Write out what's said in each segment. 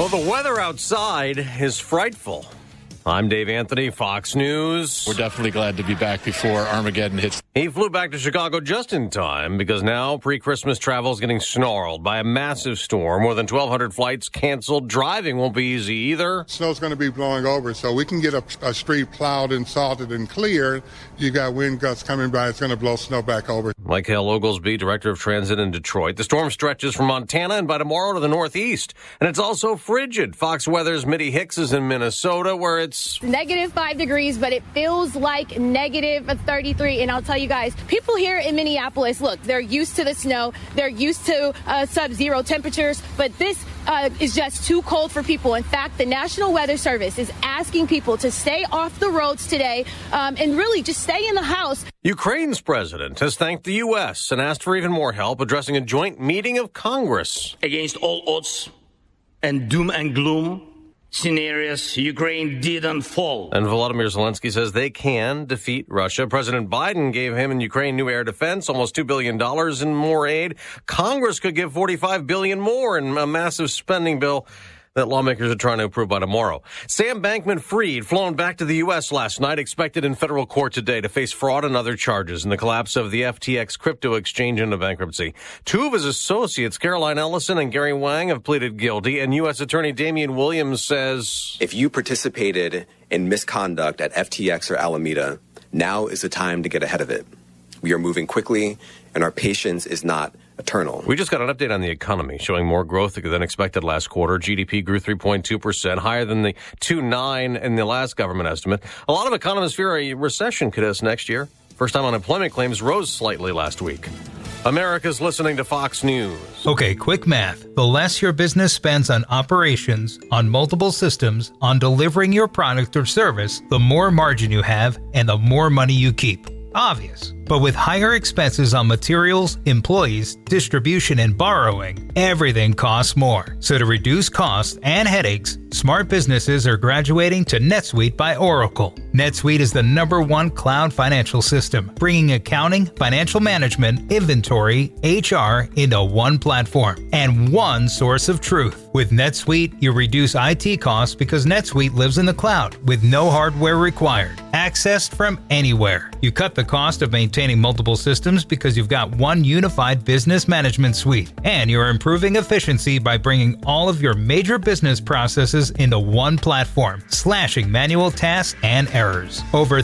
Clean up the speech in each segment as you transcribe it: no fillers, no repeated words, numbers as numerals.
Well, the weather outside is frightful. I'm Dave Anthony, Fox News. We're definitely glad to be back before Armageddon hits. He flew back to Chicago just in time because now pre-Christmas travel is getting snarled by a massive storm. More than 1,200 flights canceled. Driving won't be easy either. Snow's going to be blowing over, so we can get a street plowed and salted and clear. You got wind gusts coming by. It's going to blow snow back over. Michael Oglesby, Director of Transit in Detroit. The storm stretches from Montana and by tomorrow to the northeast. And it's also frigid. Fox Weather's Mitty Hicks is in Minnesota, where it's negative 5 degrees, but it feels like negative 33. And I'll tell you guys, people here in Minneapolis, look, they're used to the snow. They're used to sub-zero temperatures, but this is just too cold for people. In fact, the National Weather Service is asking people to stay off the roads today and really just stay in the house. Ukraine's president has thanked the U.S. and asked for even more help addressing a joint meeting of Congress. Against all odds and doom and gloom scenarios, Ukraine didn't fall. And Volodymyr Zelensky says they can defeat Russia. President Biden gave him and Ukraine new air defense, almost $2 billion in more aid. Congress could give $45 billion more in a massive spending bill that lawmakers are trying to approve by tomorrow. Sam Bankman-Fried, flown back to the U.S. last night, expected in federal court today to face fraud and other charges in the collapse of the FTX crypto exchange into bankruptcy. Two of his associates, Caroline Ellison and Gary Wang, have pleaded guilty, and U.S. Attorney Damian Williams says, if you participated in misconduct at FTX or Alameda, now is the time to get ahead of it. We are moving quickly, and our patience is not eternal. We just got an update on the economy, showing more growth than expected last quarter. GDP grew 3.2%, higher than the 2.9% in the last government estimate. A lot of economists fear a recession could hit us next year. First-time unemployment claims rose slightly last week. America's listening to Fox News. Okay, quick math. The less your business spends on operations, on multiple systems, on delivering your product or service, the more margin you have and the more money you keep. Obvious. But with higher expenses on materials, employees, distribution, and borrowing, everything costs more. So to reduce costs and headaches, smart businesses are graduating to NetSuite by Oracle. NetSuite is the #1 cloud financial system, bringing accounting, financial management, inventory, HR into one platform and one source of truth. With NetSuite, you reduce IT costs because NetSuite lives in the cloud with no hardware required. Accessed from anywhere. You cut the cost of maintaining multiple systems because you've got one unified business management suite. And you're improving efficiency by bringing all of your major business processes into one platform, slashing manual tasks and errors. Over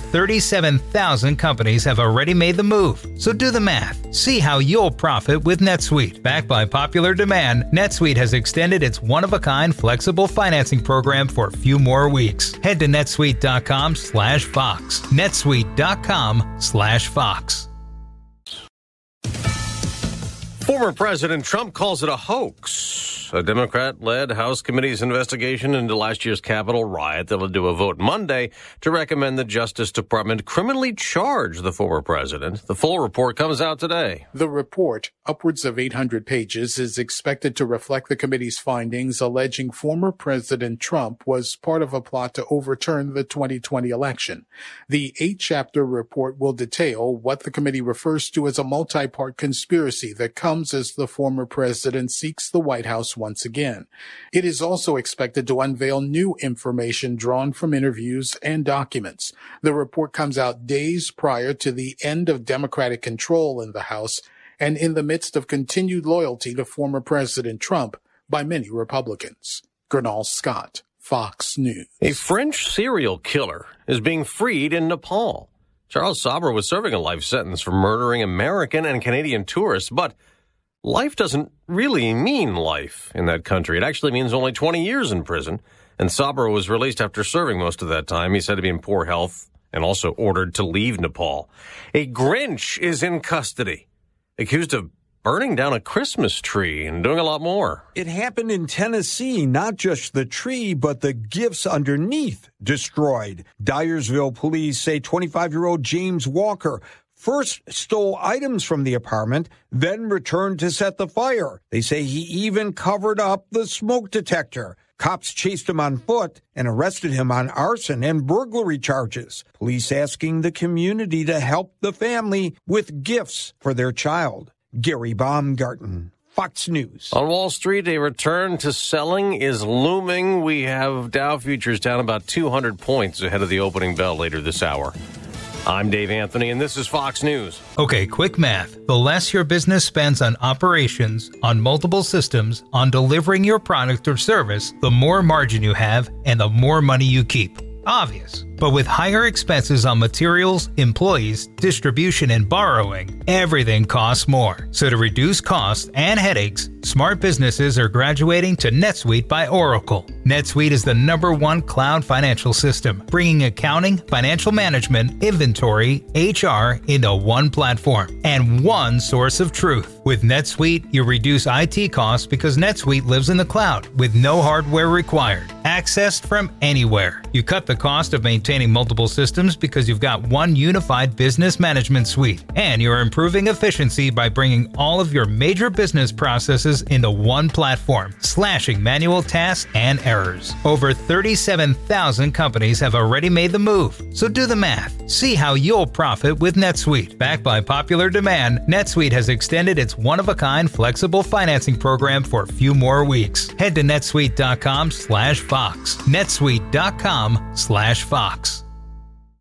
37,000 companies have already made the move. So do the math. See how you'll profit with NetSuite. Backed by popular demand, NetSuite has extended its one-of-a-kind flexible financing program for a few more weeks. Head to netsuite.com/Fox. netsuite.com/Fox. Former President Trump calls it a hoax. A Democrat-led House committee's investigation into last year's Capitol riot that will do a vote Monday to recommend the Justice Department criminally charge the former president. The full report comes out today. The report, upwards of 800 pages, is expected to reflect the committee's findings alleging former President Trump was part of a plot to overturn the 2020 election. The 8-chapter report will detail what the committee refers to as a multi-part conspiracy that comes as the former president seeks the White House once again. It is also expected to unveil new information drawn from interviews and documents. The report comes out days prior to the end of Democratic control in the House and in the midst of continued loyalty to former President Trump by many Republicans. Gernal Scott, Fox News. A French serial killer is being freed in Nepal. Charles Sabra was serving a life sentence for murdering American and Canadian tourists, but life doesn't really mean life in that country. It actually means only 20 years in prison. And Sabra was released after serving most of that time. He's said to be in poor health and also ordered to leave Nepal. A Grinch is in custody, accused of burning down a Christmas tree and doing a lot more. It happened in Tennessee, not just the tree, but the gifts underneath destroyed. Dyersville police say 25-year-old James Walker first stole items from the apartment, then returned to set the fire. They say he even covered up the smoke detector. Cops chased him on foot and arrested him on arson and burglary charges. Police asking the community to help the family with gifts for their child. Gary Baumgarten, Fox News. On Wall Street, a return to selling is looming. We have Dow futures down about 200 points ahead of the opening bell later this hour. I'm Dave Anthony, and this is Fox News. Okay, quick math. The less your business spends on operations, on multiple systems, on delivering your product or service, the more margin you have and the more money you keep. Obvious. But with higher expenses on materials, employees, distribution, and borrowing, everything costs more. So to reduce costs and headaches, smart businesses are graduating to NetSuite by Oracle. NetSuite is the #1 cloud financial system, bringing accounting, financial management, inventory, HR into one platform and one source of truth. With NetSuite, you reduce IT costs because NetSuite lives in the cloud with no hardware required, accessed from anywhere. You cut the cost of maintaining multiple systems because you've got one unified business management suite, and you're improving efficiency by bringing all of your major business processes into one platform, slashing manual tasks and errors. Over 37,000 companies have already made the move, so do the math. See how you'll profit with NetSuite. Backed by popular demand, NetSuite has extended its one-of-a-kind flexible financing program for a few more weeks. Head to netsuite.com/Fox. netsuite.com/Fox.